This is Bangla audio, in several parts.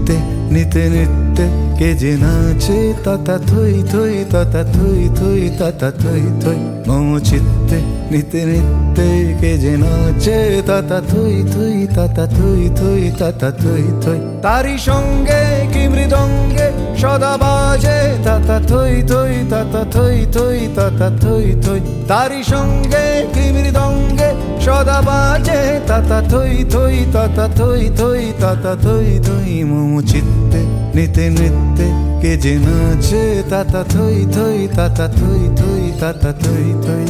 চিত্তে নিতে নিতে কে যে নাচে তাতা থই থই তাতা থই থই তাতা থই থই মম চিত্তে নিতে নিতে কে যে নাচে তাতা থই থই তাতা থই থই তাতা থই থই তারি সঙ্গে কি মৃদঙ্গে সদা বাজে তাতা থই থই তাতা থই থই তাতা থই থই তারি সঙ্গে কি মৃদঙ্গে সদা বাজে তাতা থই থই তাতা থই থই তাতা থই থই মম চিত্তে নিতে নিতে কে যে নাচে তাতা থই থই তাতা থই থই তাতা থই থই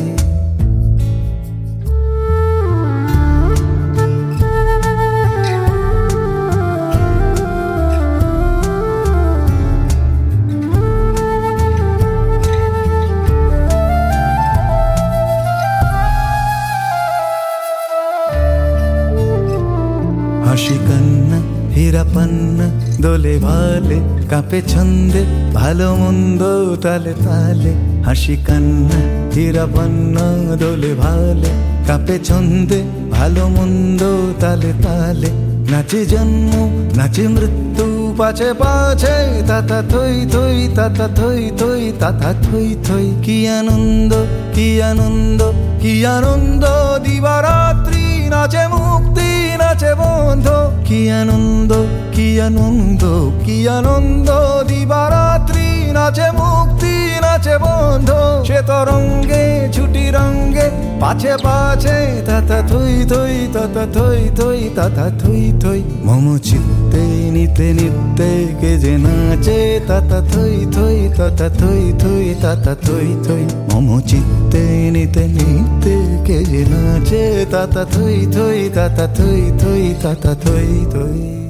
হাসি কান্না হীরা পান্না দোলে ভালে কাঁপে ছন্দে ভালো মন্দ তালে তালে হাসি কান্না হীরা পান্না দোলে ভালে কাঁপে ছন্দে ভালো মন্দ তালে তালে নাচে জন্ম নাচে মৃত্যু পাছে পাছে তাতা থই থই তাতা থই থই তাতা থই থই কি আনন্দ কি আনন্দ কি আনন্দ দিবারাত্রি নাচে মুক্তি নাচে বন্ধ কি আনন্দ কি আনন্দ কি আনন্দ দিবারাত্রি নাচে মুক্তি নাচে বন্ধ সে তরঙ্গে ছুটি রঙ্গে পাছে পাছে তাতা থই থই তাতা থই থই তাতা থই থই মম চিত্তে নিতে নিতে কে যে নাচে তাতা থই থই তাতা থই থই তাতা থই থই মম চিত্তে নিতে নিতে কে যে নাচে তাতা থই থই তাতা থই থই তাতা থই থই